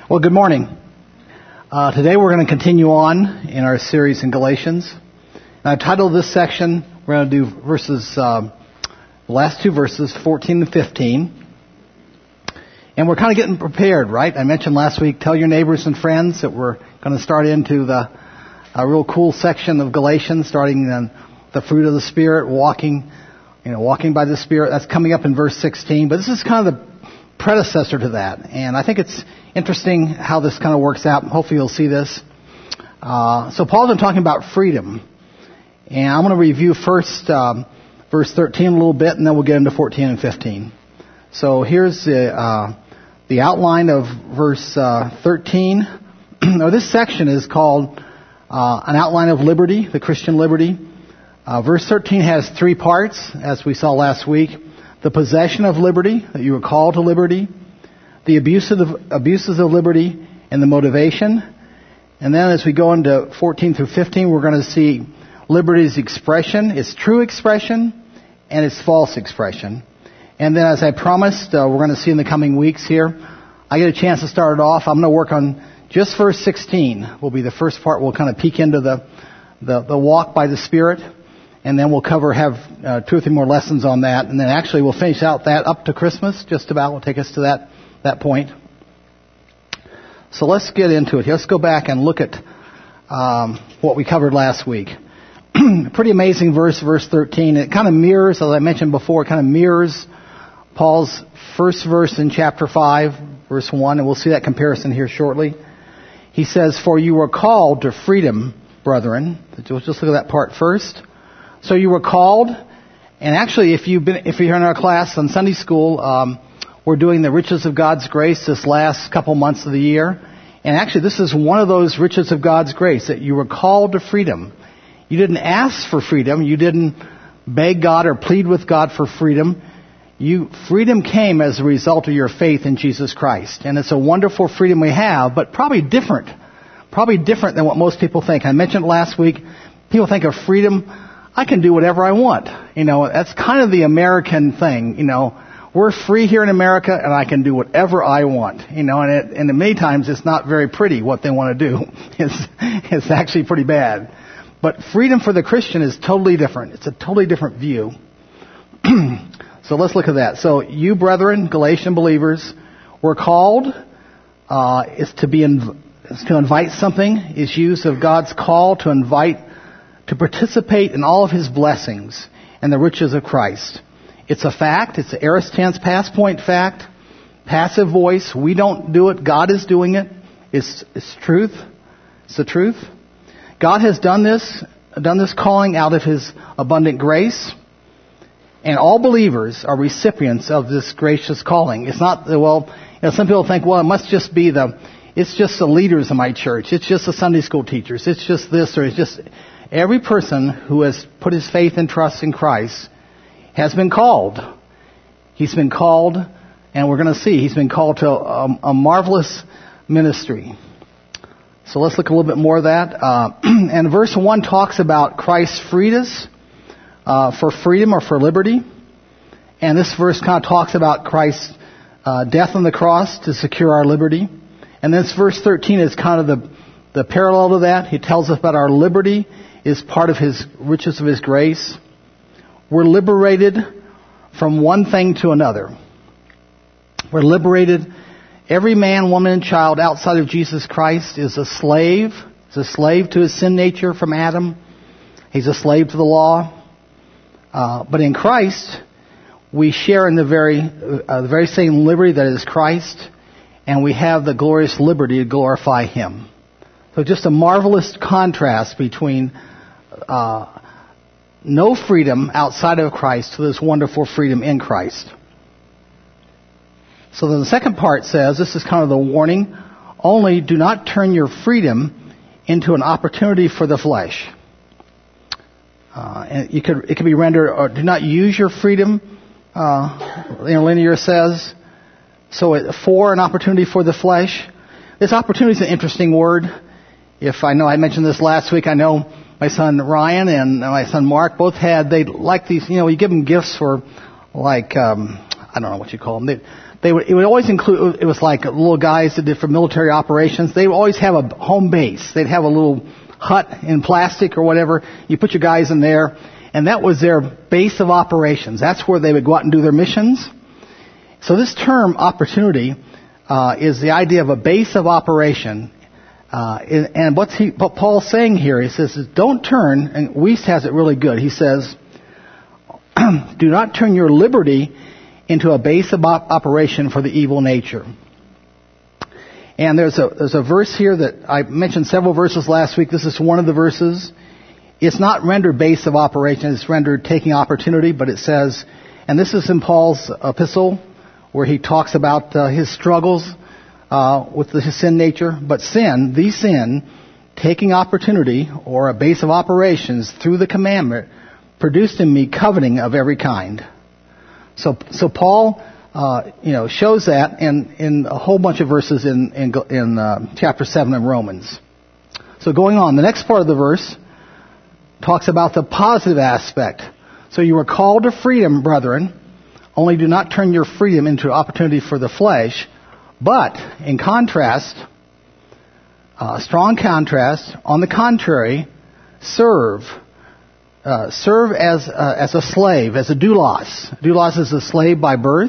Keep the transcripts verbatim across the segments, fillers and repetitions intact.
Well, good morning. Uh, today we're going to continue on in our series in Galatians. And I've titled this section, we're going to do verses, uh, the last two verses, fourteen and fifteen. And we're kind of getting prepared, right? I mentioned last week, tell your neighbors and friends that we're going to start into the a real cool section of Galatians, starting in the fruit of the Spirit, walking, you know, walking by the Spirit. That's coming up in verse sixteen. But this is kind of the predecessor to that. And I think it's interesting how this kind of works out. Hopefully you'll see this. Uh, so Paul's been talking about freedom. And I'm going to review first um, verse thirteen a little bit, and then we'll get into fourteen and fifteen. So here's the, uh, the outline of verse uh, thirteen. Now, this section is called uh, an outline of liberty, the Christian liberty. Uh, verse thirteen has three parts, as we saw last week. The possession of liberty, that you were called to liberty. The abuse of the, abuses of liberty and the motivation. And then as we go into fourteen through fifteen, we're going to see liberty's expression, its true expression, and its false expression. And then as I promised, uh, we're going to see in the coming weeks here, I get a chance to start it off. I'm going to work on just verse sixteen. Will be the first part. We'll kind of peek into the, the, the walk by the Spirit. And then we'll cover, have uh, two or three more lessons on that. And then actually we'll finish out that up to Christmas, just about. We'll take us to that, that point. So let's get into it. Let's go back and look at um, what we covered last week. Pretty amazing verse, verse thirteen. It kind of mirrors, as I mentioned before, it kind of mirrors Paul's first verse in chapter five, verse one. And we'll see that comparison here shortly. He says, "For you were called to freedom, brethren." Let's just look at that part first. So you were called, and actually, if you've been, if you're in our class on Sunday school, um, we're doing the riches of God's grace this last couple months of the year. And actually, this is one of those riches of God's grace, that you were called to freedom. You didn't ask for freedom. You didn't beg God or plead with God for freedom. You, freedom came as a result of your faith in Jesus Christ. And it's a wonderful freedom we have, but probably different. Probably different than what most people think. I mentioned last week, people think of freedom, I can do whatever I want. You know, that's kind of the American thing. You know, we're free here in America, and I can do whatever I want. You know, and it, and many times it's not very pretty what they want to do. It's it's actually pretty bad. But freedom for the Christian is totally different. It's a totally different view. So let's look at that. So you, brethren, Galatian believers, were called. Uh, is to be inv- is to invite something. Is use of God's call to invite. To participate in all of His blessings and the riches of Christ. It's a fact. It's an aorist tense past point fact. Passive voice. We don't do it. God is doing it. It's, it's truth. It's the truth. God has done this, done this calling out of His abundant grace. And all believers are recipients of this gracious calling. It's not, well, you know, some people think, well, it must just be the, it's just the leaders of my church. It's just the Sunday school teachers. It's just this, or it's just... Every person who has put his faith and trust in Christ has been called. He's been called, and we're going to see, he's been called to a, a marvelous ministry. So let's look a little bit more of that. Uh, and verse one talks about Christ freed us uh, for freedom or for liberty. And this verse kind of talks about Christ's uh, death on the cross to secure our liberty. And this verse thirteen is kind of the, the parallel to that. He tells us about our liberty is part of His riches of His grace. We're liberated from one thing to another. We're liberated. Every man, woman, and child outside of Jesus Christ is a slave. He's a slave to his sin nature from Adam. He's a slave to the law. Uh, but in Christ, we share in the very, uh, the very same liberty that is Christ, and we have the glorious liberty to glorify Him. So just a marvelous contrast between Uh, no freedom outside of Christ to this wonderful freedom in Christ. So then the second part says, this is kind of the warning, only do not turn your freedom into an opportunity for the flesh. Uh, and you could, it could be rendered, or do not use your freedom, uh, Interlinear says, so it, for an opportunity for the flesh. This opportunity is an interesting word. If I know, I mentioned this last week, I know my son Ryan and my son Mark both had, they like these, you know, you give them gifts for like, um, I don't know what you call them. They, they would, it would always include, it was like little guys that did for military operations. They would always have a home base. They'd have a little hut in plastic or whatever. You put your guys in there, and that was their base of operations. That's where they would go out and do their missions. So this term, opportunity, uh, is the idea of a base of operation. Uh, and what's he, what Paul's saying here, he says, don't turn, and Weiss has it really good. He says, do not turn your liberty into a base of op- operation for the evil nature. And there's a, there's a verse here that I mentioned several verses last week. This is one of the verses. It's not rendered base of operation, it's rendered taking opportunity, but it says, and this is in Paul's epistle, where he talks about uh, his struggles uh, with the, his sin nature. But sin, the sin, taking opportunity or a base of operations through the commandment, produced in me coveting of every kind. So, so Paul, uh, you know, shows that in, in a whole bunch of verses in in, in uh, chapter seven of Romans. So going on, the next part of the verse talks about the positive aspect. So you were called to freedom, brethren. Only do not turn your freedom into opportunity for the flesh, but in contrast, uh, strong contrast, on the contrary, serve. Uh, serve as uh, as a slave, as a doulos. Doulos is a slave by birth.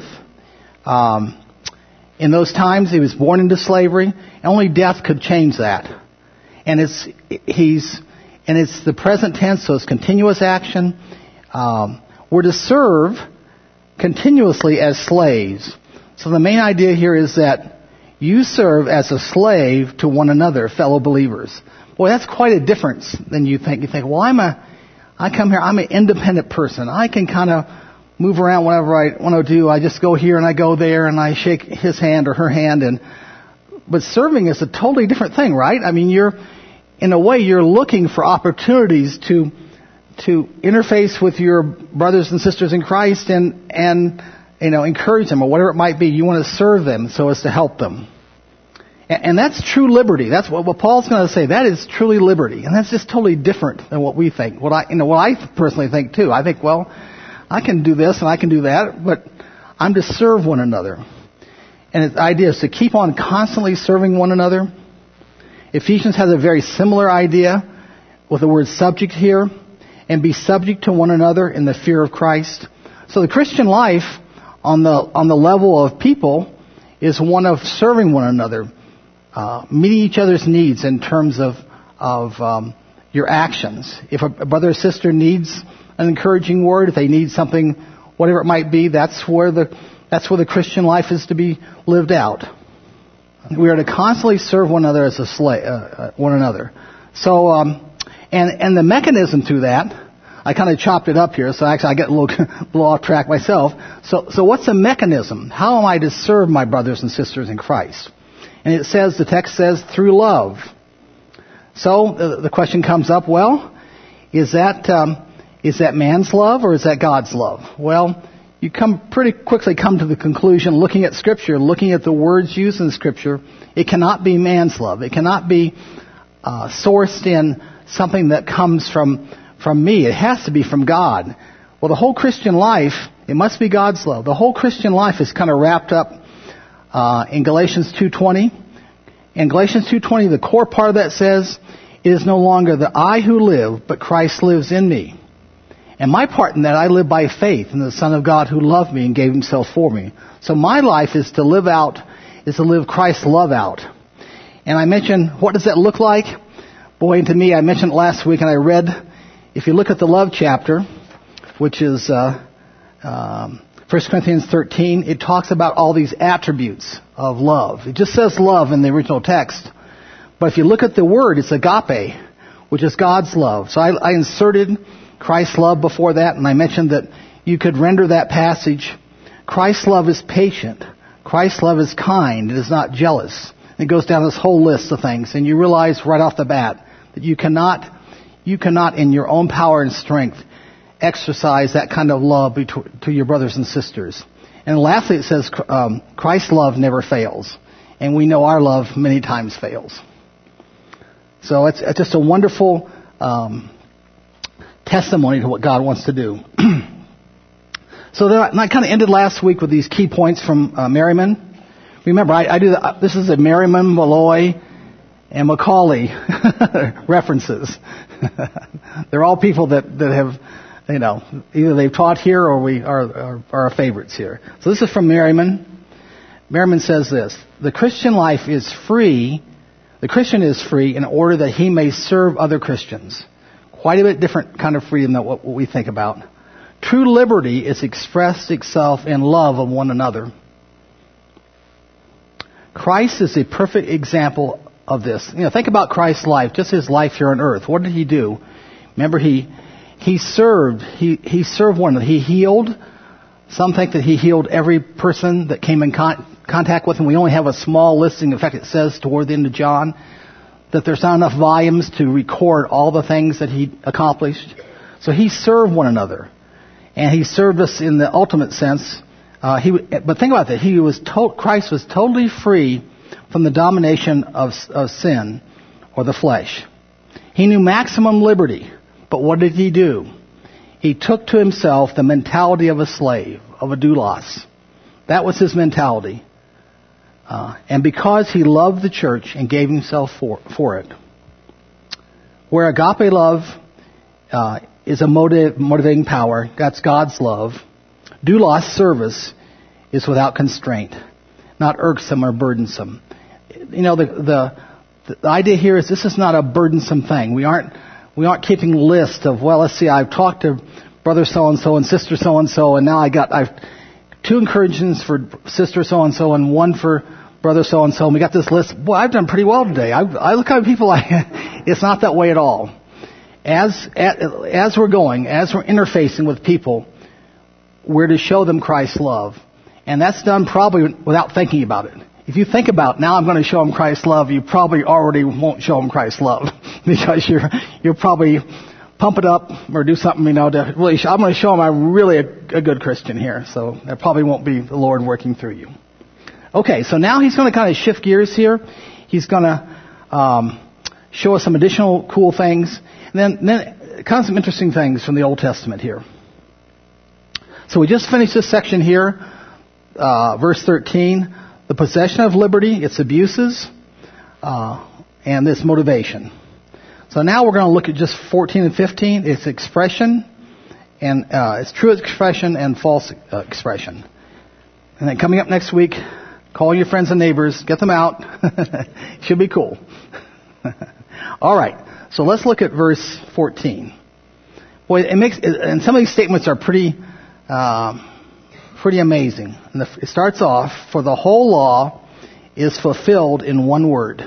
Um, in those times, he was born into slavery. Only death could change that. And it's he's and it's the present tense, so it's continuous action. Um, we're to serve continuously as slaves. So the main idea here is that you serve as a slave to one another, fellow believers. Boy, that's quite a difference than you think. You think, well, I'm a, I come here, I'm an independent person. I can kind of move around whatever I want to do. I just go here and I go there and I shake his hand or her hand. And but serving is a totally different thing, right? I mean, you're, in a way, you're looking for opportunities to to interface with your brothers and sisters in Christ and, and, you know, encourage them or whatever it might be. You want to serve them so as to help them. And, and that's true liberty. That's what, what Paul's going to say. That is truly liberty. And that's just totally different than what we think. What I, you know, what I personally think too. I think, well, I can do this and I can do that, but I'm to serve one another. And the idea is to keep on constantly serving one another. Ephesians has a very similar idea with the word subject here. And be subject to one another in the fear of Christ. So the Christian life on the on the level of people is one of serving one another, uh, meeting each other's needs in terms of of um, your actions. If a brother or sister needs an encouraging word, if they need something, whatever it might be, that's where the that's where the Christian life is to be lived out. We are to constantly serve one another as a slave, uh, one another. So. Um, And and the mechanism to that, I kind of chopped it up here, so actually I get a little, a little off track myself. So so what's the mechanism? How am I to serve my brothers and sisters in Christ? And it says, the text says, through love. So the, the question comes up, well, is that um, is that man's love or is that God's love? Well, you come pretty quickly come to the conclusion, looking at Scripture, looking at the words used in Scripture, it cannot be man's love. It cannot be uh, sourced in something that comes from from me. It has to be from God. Well, the whole Christian life, it must be God's love. The whole Christian life is kind of wrapped up uh, in Galatians two twenty. In Galatians two twenty, the core part of that says, it is no longer the I who live, but Christ lives in me. And my part in that, I live by faith in the Son of God who loved me and gave himself for me. So my life is to live out, is to live Christ's love out. And I mentioned, what does that look like? Boy, to me, I mentioned it last week, and I read, if you look at the love chapter, which is uh, um, First Corinthians thirteen, it talks about all these attributes of love. It just says love in the original text. But if you look at the word, it's agape, which is God's love. So I, I inserted Christ's love before that, and I mentioned that you could render that passage, Christ's love is patient. Christ's love is kind. It is not jealous. It goes down this whole list of things, and you realize right off the bat that you cannot, you cannot in your own power and strength exercise that kind of love to your brothers and sisters. And lastly, it says um, Christ's love never fails, and we know our love many times fails. So it's, it's just a wonderful um, testimony to what God wants to do. So then I, I kind of ended last week with these key points from uh, Merriman. Remember, I, I do the, this is a Merriman, Malloy, and Macaulay references. They're all people that, that have, you know, either they've taught here or we are, are, are favorites here. So this is from Merriman. Merriman says this: the Christian life is free. The Christian is free in order that he may serve other Christians. Quite a bit different kind of freedom than what we think about. True liberty is expressed itself in love of one another. Christ is a perfect example of this. You know, think about Christ's life, just his life here on earth. What did he do? Remember, he he served. He he served one. He healed. Some think that he healed every person that came in con- contact with him. We only have a small listing. In fact, it says toward the end of John that there's not enough volumes to record all the things that he accomplished. So he served one another, and he served us in the ultimate sense. Uh, he, but think about that. He was to- Christ was totally free from the domination of, of sin or the flesh. He knew maximum liberty, but what did he do? He took to himself the mentality of a slave, of a doulos. That was his mentality. Uh, and because he loved the church and gave himself for, for it. Where agape love uh, is a motiv- motivating power, that's God's love. Doulos service is without constraint, not irksome or burdensome. You know, the, the the idea here is this is not a burdensome thing. We aren't we aren't keeping lists of, well, let's see, I've talked to brother so and so and sister so and so, and now I got I've two encouragements for sister so and so and one for brother so and so. And we got this list. Boy, I've done pretty well today. I, I look at people. I, it's not that way at all. As, as as we're going, as we're interfacing with people, we're to show them Christ's love. And that's done probably without thinking about it. If you think about, now I'm going to show them Christ's love, you probably already won't show them Christ's love. Because you're you'll probably pump it up or do something, you know, to really show, I'm going to show them I'm really a, a good Christian here. So that probably won't be the Lord working through you. Okay, so now he's going to kind of shift gears here. He's going to um, show us some additional cool things. And then, then kind of some interesting things from the Old Testament here. So we just finished this section here, uh, verse thirteen. The possession of liberty, its abuses, uh, and this motivation. So now we're going to look at just fourteen and fifteen. Its expression, and uh, its true expression and false uh, expression. And then coming up next week, call your friends and neighbors, get them out. Should be cool. All right. So let's look at verse fourteen. Boy, it makes, and some of these statements are pretty, um, pretty amazing. And the, it starts off, for the whole law is fulfilled in one word.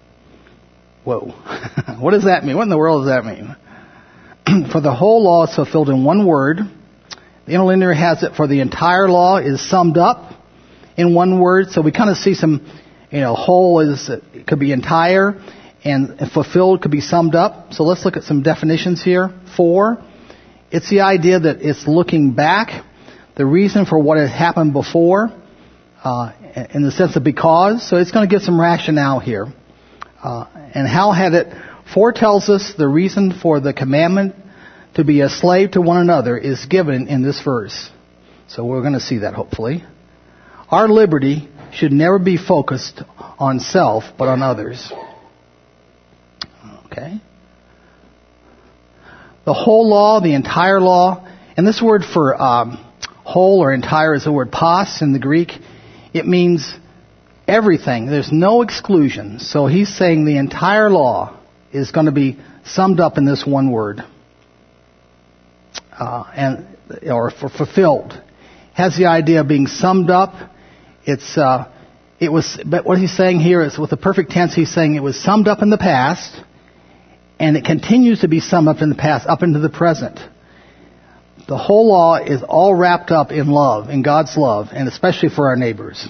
Whoa. What does that mean? What in the world does that mean? For the whole law is fulfilled in one word. The interlinear has it, for the entire law is summed up in one word. So we kind of see some, you know, whole is, it could be entire, and fulfilled could be summed up. So let's look at some definitions here. For, it's the idea that it's looking back, the reason for what had happened before, uh, in the sense of because. So it's going to give some rationale here. Uh, and how had it foretells us the reason for the commandment to be a slave to one another is given in this verse. So we're going to see that hopefully. Our liberty should never be focused on self, but on others. Okay. The whole law, the entire law, and this word for um, whole or entire is the word pas in the Greek. It means everything. There's no exclusion. So he's saying the entire law is going to be summed up in this one word, uh, and or for fulfilled. Has the idea of being summed up. It's uh, it was, but what he's saying here is with the perfect tense. He's saying it was summed up in the past, and it continues to be summed up in the past, up into the present. The whole law is all wrapped up in love, in God's love, and especially for our neighbors.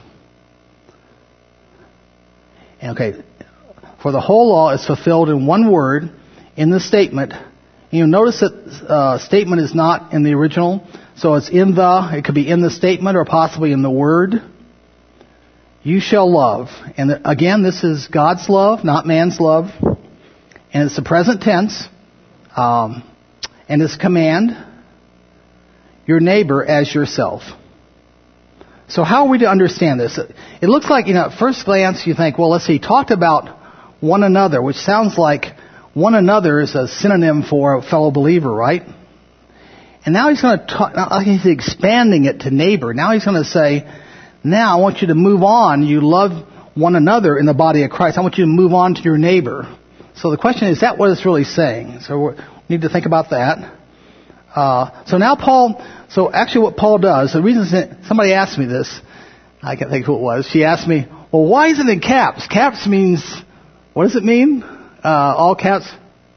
Okay, for the whole law is fulfilled in one word in the statement. You notice that uh, statement is not in the original, so it's in the, it could be in the statement or possibly in the word. You shall love. And again, this is God's love, not man's love. And it's the present tense. Um, and it's command. your neighbor as yourself. So how are we to understand this? It looks like, you know, at first glance you think, well, let's see, he talked about one another, which sounds like one another is a synonym for a fellow believer, right? And now he's going to talk, now he's expanding it to neighbor. Now he's going to say, now I want you to move on. You love one another in the body of Christ. I want you to move on to your neighbor. So the question is, is that what it's really saying? So we need to think about that. Uh, so now Paul, so actually what Paul does, the reason that somebody asked me this, I can't think who it was. She asked me, well, why is it in caps? Caps means, what does it mean? Uh, all caps?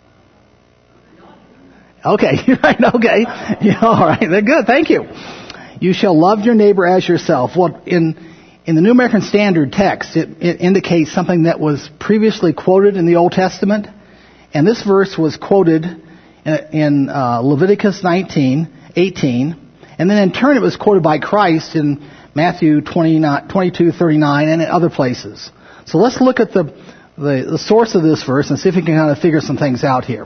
Okay, you're right, okay. Yeah, all right, they're good, thank you. You shall love your neighbor as yourself. Well, in in the New American Standard text, it, it indicates something that was previously quoted in the Old Testament. And this verse was quoted in, in uh, Leviticus nineteen, eighteen. And then in turn it was quoted by Christ in Matthew twenty-two, thirty-nine and in other places. So let's look at the, the, the source of this verse and see if we can kind of figure some things out here.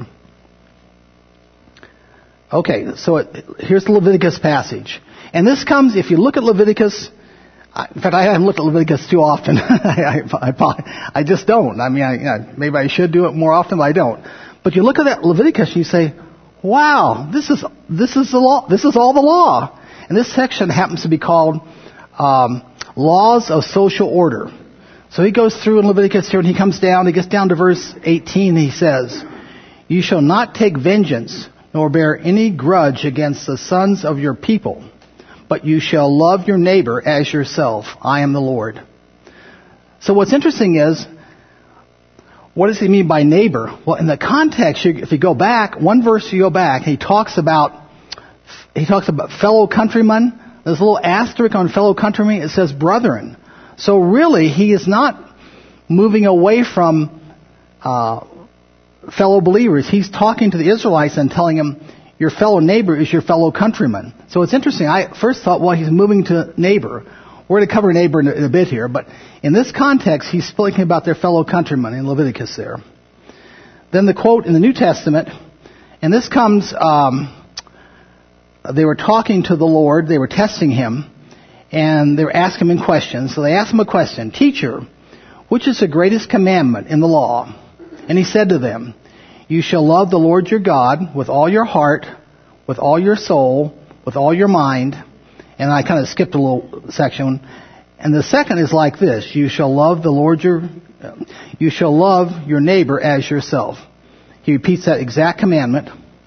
Okay, so it, here's the Leviticus passage. And this comes, if you look at Leviticus, in fact, I haven't looked at Leviticus too often. I, I, I just don't. I mean, I, you know, maybe I should do it more often, but I don't. But you look at that Leviticus and you say, wow, this is, this is the law, this is all the law. And this section happens to be called, um, Laws of Social Order. So he goes through in Leviticus here and he comes down, he gets down to verse eighteen and he says, you shall not take vengeance nor bear any grudge against the sons of your people, but you shall love your neighbor as yourself. I am the Lord. So what's interesting is, what does he mean by neighbor? Well, in the context, if you go back, one verse you go back, he talks about, he talks about fellow countrymen. There's a little asterisk on fellow countrymen. It says brethren. So really, he is not moving away from uh, fellow believers. He's talking to the Israelites and telling them, your fellow neighbor is your fellow countryman. So it's interesting. I first thought, well, he's moving to neighbor. We're going to cover neighbor in a, in a bit here. But in this context, he's speaking about their fellow countrymen in Leviticus there. Then the quote in the New Testament, and this comes, um, they were talking to the Lord. They were testing him. And they were asking him questions. So they asked him a question. Teacher, which is the greatest commandment in the law? And he said to them, you shall love the Lord your God with all your heart, with all your soul, with all your mind. And I kind of skipped a little section. And the second is like this. You shall love the Lord your, you shall love your neighbor as yourself. He repeats that exact commandment.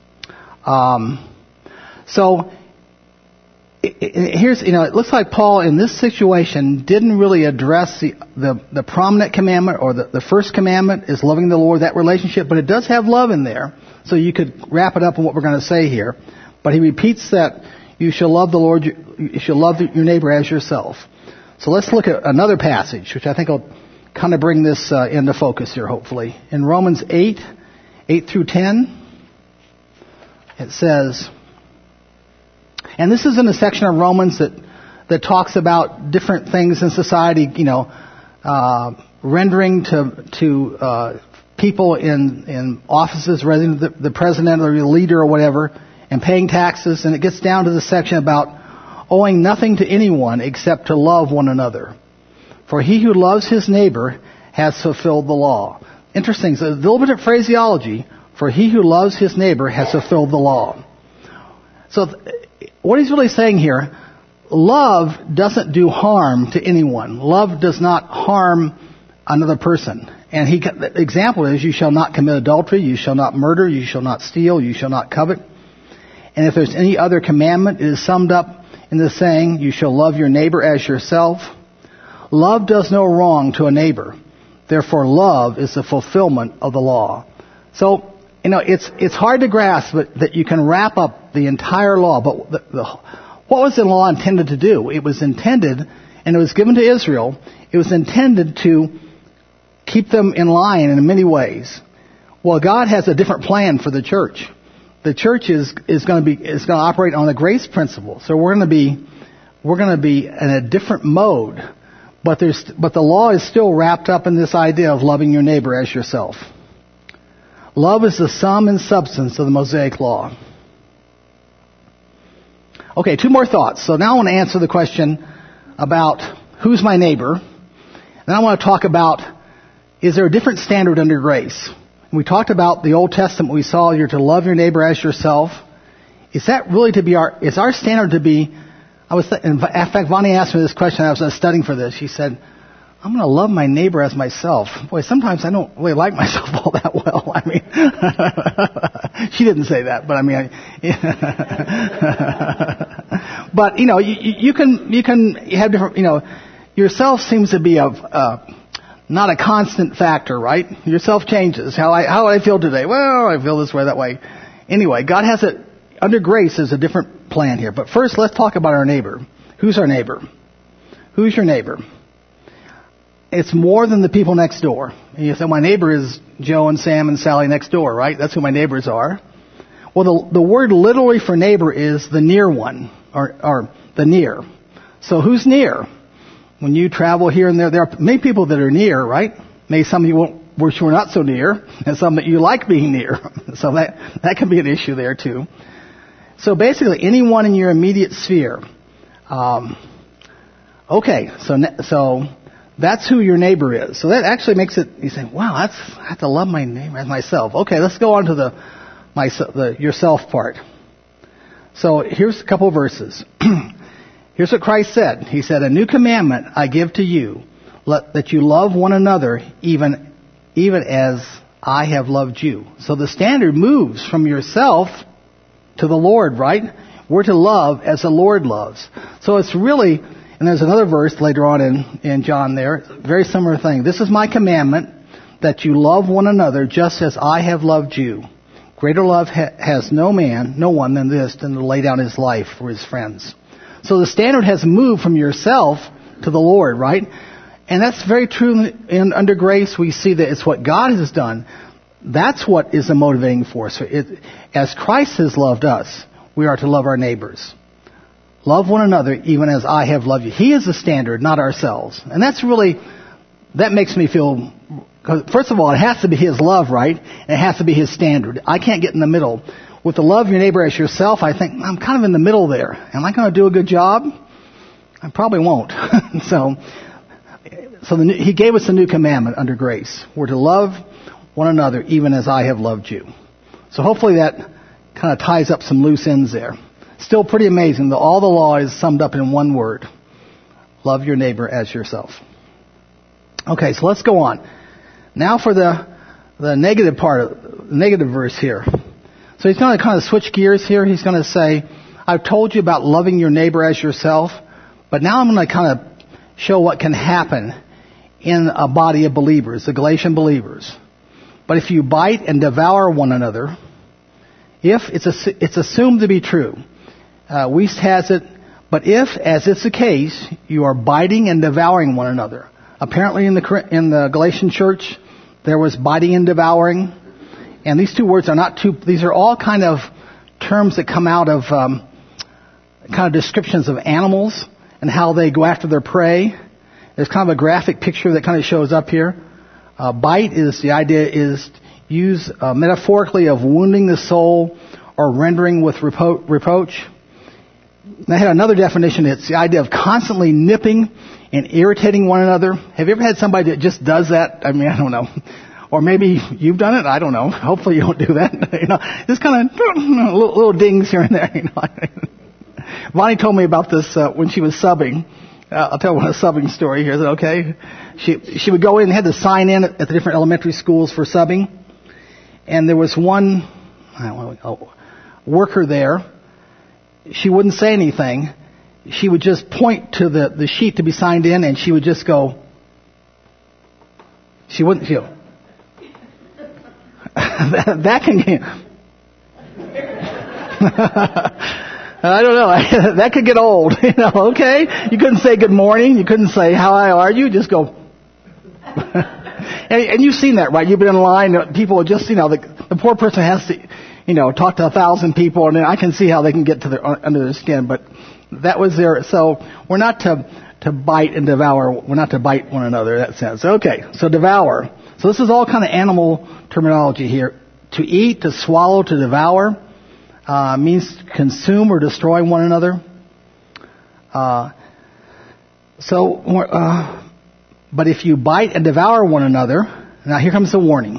Um, so, it, it, here's, you know, it looks like Paul in this situation didn't really address the, the, the prominent commandment, or the, the first commandment is loving the Lord, that relationship, but it does have love in there. So you could wrap it up in what we're going to say here. But he repeats that you shall love the Lord, you shall love your neighbor as yourself. So let's look at another passage, which I think will kind of bring this uh, into focus here, hopefully. In Romans eight, eight through ten, it says, and this is in a section of Romans that, that talks about different things in society, you know, uh, rendering to to uh, people in, in offices, rather than the, the president or the leader or whatever, and paying taxes. And it gets down to the section about owing nothing to anyone except to love one another. For he who loves his neighbor has fulfilled the law. Interesting. So a little bit of phraseology. For he who loves his neighbor has fulfilled the law. So what he's really saying here, love doesn't do harm to anyone. Love does not harm another person. And he, the example is, you shall not commit adultery, you shall not murder, you shall not steal, you shall not covet. And if there's any other commandment, it is summed up in the saying, you shall love your neighbor as yourself. Love does no wrong to a neighbor. Therefore, love is the fulfillment of the law. So, you know, it's it's hard to grasp that, that you can wrap up the entire law. But the, the, what was the law intended to do? It was intended, and it was given to Israel, it was intended to keep them in line in many ways. Well, God has a different plan for the church. The church is, is going to be is going to operate on the grace principle. So we're going to be we're going to be in a different mode. But there's but the law is still wrapped up in this idea of loving your neighbor as yourself. Love is the sum and substance of the Mosaic law. Okay, two more thoughts. So now I want to answer the question about who's my neighbor. Then I want to talk about, is there a different standard under grace? We talked about the Old Testament. We saw you're to love your neighbor as yourself. Is that really to be our, is our standard to be, I was, th- in fact, Vonnie asked me this question. I was studying for this. She said, I'm going to love my neighbor as myself. Boy, sometimes I don't really like myself all that well. I mean, she didn't say that, but I mean, I, but you know, you, you can, you can have different, you know, yourself seems to be a, uh, not a constant factor, right? Yourself changes. How I, how I feel today. Well, I feel this way, that way. Anyway, God has it, under grace is a different plan here. But first, let's talk about our neighbor. Who's our neighbor? Who's your neighbor? It's more than the people next door. And you say, my neighbor is Joe and Sam and Sally next door, right? That's who my neighbors are. Well, the, the word literally for neighbor is the near one, or, or the near. So who's near? When you travel here and there, there are many people that are near, right? Maybe some of you won't, wish you were not so near, and some that you like being near. So that, that can be an issue there too. So basically, anyone in your immediate sphere. Um, okay, so so that's who your neighbor is. So that actually makes it. You say, "Wow, that's I have to love my neighbor as myself." Okay, let's go on to the my the yourself part. So here's a couple of verses. Here's what Christ said. He said, "A new commandment I give to you, let, that you love one another, even even as I have loved you." So the standard moves from yourself to the Lord, right? We're to love as the Lord loves. So it's really, and there's another verse later on in, in John there, very similar thing. This is my commandment, that you love one another just as I have loved you. Greater love ha- has no man, no one than this, than to lay down his life for his friends. So the standard has moved from yourself to the Lord, right? And that's very true in, under grace. We see that it's what God has done. That's what is the motivating force. It, as Christ has loved us, we are to love our neighbors. Love one another even as I have loved you. He is the standard, not ourselves. And that's really, that makes me feel, because first of all, it has to be His love, right? And it has to be His standard. I can't get in the middle. With the love of your neighbor as yourself, I think, I'm kind of in the middle there. Am I going to do a good job? I probably won't. so, so the, He gave us a new commandment under grace. We're to love one another even as I have loved you. So hopefully that kind of ties up some loose ends there. Still pretty amazing that all the law is summed up in one word. Love your neighbor as yourself. Okay, so let's go on. Now for the the negative part, of, the negative verse here. So he's going to kind of switch gears here. He's going to say, I've told you about loving your neighbor as yourself, but now I'm going to kind of show what can happen in a body of believers, the Galatian believers. But if you bite and devour one another, if it's a, it's assumed to be true, uh, Wuest has it, but if, as is the case, you are biting and devouring one another. Apparently in the in the Galatian church, there was biting and devouring. And these two words are not too, these are all kind of terms that come out of um, kind of descriptions of animals and how they go after their prey. There's kind of a graphic picture that kind of shows up here. Uh, bite is, the idea is used uh, metaphorically of wounding the soul or rendering with repro- reproach. And I had another definition. It's the idea of constantly nipping and irritating one another. Have you ever had somebody that just does that? I mean, I don't know. Or maybe you've done it. I don't know. Hopefully you don't do that. you know, just kind of little, little dings here and there. You know. Vonnie told me about this uh, when she was subbing. Uh, I'll tell one a subbing story here. Is it okay? She she would go in and had to sign in at, at the different elementary schools for subbing. And there was one I don't know, worker there. She wouldn't say anything. She would just point to the, the sheet to be signed in, and she would just go. She wouldn't. She, that, that can get. I don't know. That could get old. You know, okay? You couldn't say good morning. You couldn't say how are you. Just go. and, and you've seen that, right? You've been in line. People just, you know, the, the poor person has to, you know, talk to a thousand people, and then I can see how they can get to their under their skin. But that was there. So we're not to to bite and devour. We're not to bite one another. That sense. Okay. So devour. So this is all kind of animal terminology here. To eat, to swallow, to devour. uh, means consume or destroy one another. Uh, so, uh, but if you bite and devour one another, now here comes the warning.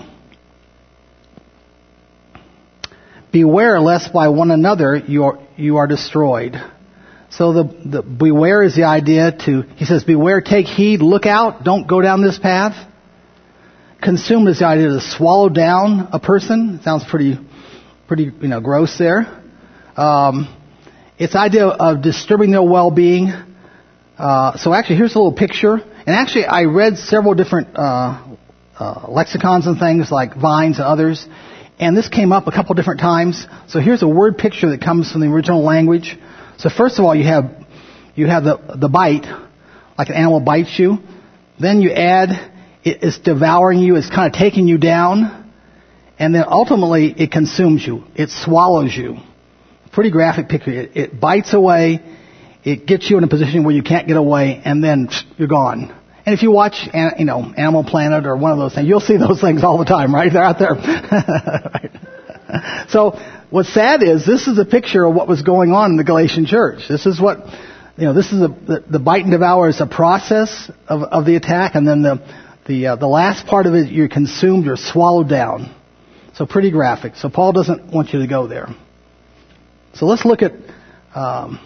Beware lest by one another you are, you are destroyed. So the, the beware is the idea to, he says, beware, take heed, look out, don't go down this path. Consume is the idea to swallow down a person. It sounds pretty, pretty, you know, gross there. Um, it's the idea of disturbing their well-being. Uh, so actually, here's a little picture. And actually, I read several different uh, uh, lexicons and things like Vines and others. And this came up a couple different times. So here's a word picture that comes from the original language. So first of all, you have you have the the bite, like an animal bites you. Then you add it, it's devouring you. It's kind of taking you down, and then ultimately it consumes you. It swallows you. Pretty graphic picture. It, it bites away. It gets you in a position where you can't get away, and then you're gone. And if you watch, you know, Animal Planet or one of those things, you'll see those things all the time, right? They're out there. Right. So what's sad is this is a picture of what was going on in the Galatian church. This is what, you know, this is a, the, the bite and devour is a process of, of the attack, and then the the uh, the last part of it, you're consumed, you're swallowed down. So pretty graphic. So Paul doesn't want you to go there. So let's look at. Um,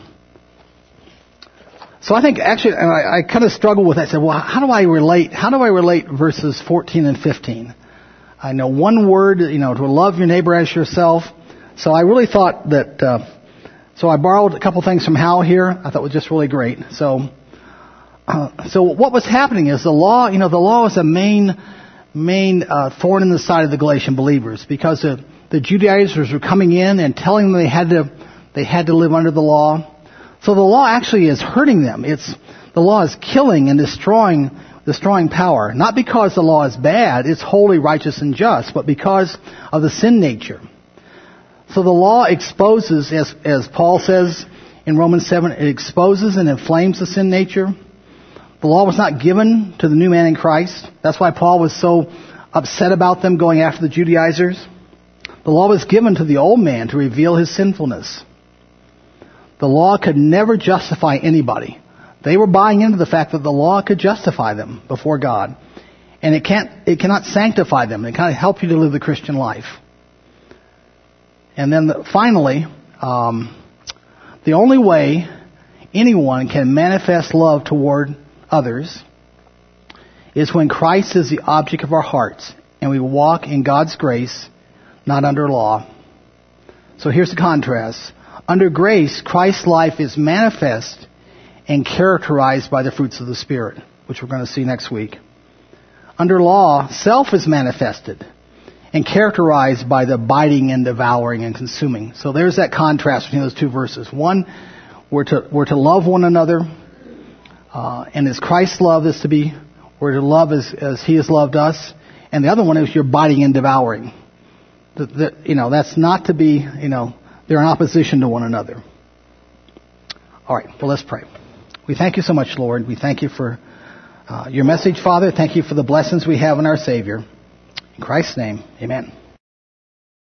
so I think actually, and I, I kind of struggled with that. I said, well, how do I relate? How do I relate verses fourteen and fifteen? I know one word, you know, to love your neighbor as yourself. So I really thought that, uh, so I borrowed a couple things from Hal here. I thought it was just really great. So, uh, so what was happening is the law, you know, the law is a main, main, uh, thorn in the side of the Galatian believers because the, the Judaizers were coming in and telling them they had to, they had to live under the law. So the law actually is hurting them. It's, the law is killing and destroying destroying power, not because the law is bad, it's holy, righteous, and just, but because of the sin nature. So the law exposes, as, as Paul says in Romans seven, it exposes and inflames the sin nature. The law was not given to the new man in Christ. That's why Paul was so upset about them going after the Judaizers. The law was given to the old man to reveal his sinfulness. The law could never justify anybody. They were buying into the fact that the law could justify them before God. And it can't, it cannot sanctify them. It can't help you to live the Christian life. And then the, finally, um, the only way anyone can manifest love toward others is when Christ is the object of our hearts and we walk in God's grace, not under law. So here's the contrast. Under grace, Christ's life is manifest and characterized by the fruits of the Spirit, which we're going to see next week. Under law, self is manifested and characterized by the biting and devouring and consuming. So there's that contrast between those two verses. One, we're to, we're to love one another, uh, and as Christ's love is to be, we're to love as, as He has loved us. And the other one is you're biting and devouring. The, the, you know, that's not to be, you know, they're in opposition to one another. All right, well, let's pray. We thank you so much, Lord. We thank you for uh, your message, Father. Thank you for the blessings we have in our Savior. In Christ's name, amen.